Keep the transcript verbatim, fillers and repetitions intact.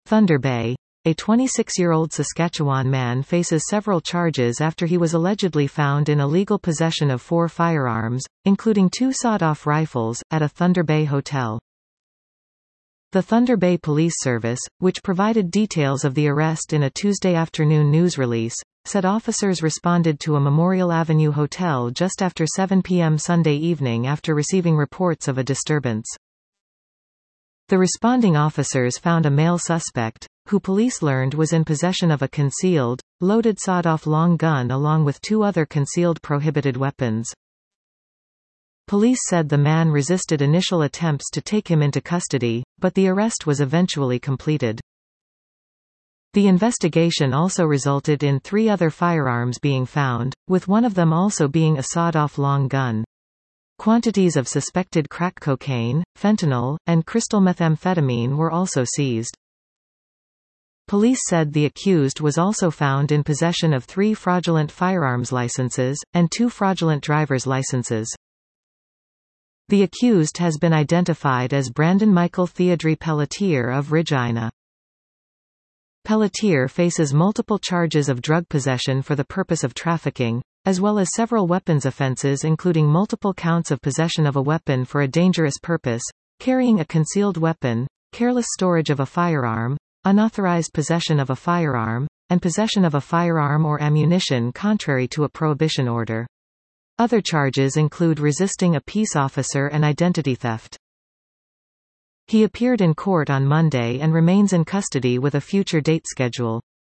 Thunder Bay. A twenty-six-year-old Saskatchewan man faces several charges after he was allegedly found in illegal possession of four firearms, including two sawed-off rifles, at a Thunder Bay hotel. The Thunder Bay Police Service, which provided details of the arrest in a Tuesday afternoon news release, said officers responded to a Memorial Avenue hotel just after seven p m Sunday evening after receiving reports of a disturbance. The responding officers found a male suspect, who police learned was in possession of a concealed, loaded sawed-off long gun along with two other concealed prohibited weapons. Police said the man resisted initial attempts to take him into custody, but the arrest was eventually completed. The investigation also resulted in three other firearms being found, with one of them also being a sawed-off long gun. Quantities of suspected crack cocaine, fentanyl, and crystal methamphetamine were also seized. Police said the accused was also found in possession of three fraudulent firearms licenses, and two fraudulent driver's licenses. The accused has been identified as Brandon Michael Theodore Pelletier of Regina. Pelletier faces multiple charges of drug possession for the purpose of trafficking, as well as several weapons offenses including multiple counts of possession of a weapon for a dangerous purpose, carrying a concealed weapon, careless storage of a firearm, unauthorized possession of a firearm, and possession of a firearm or ammunition contrary to a prohibition order. Other charges include resisting a peace officer and identity theft. He appeared in court on Monday and remains in custody with a future date schedule.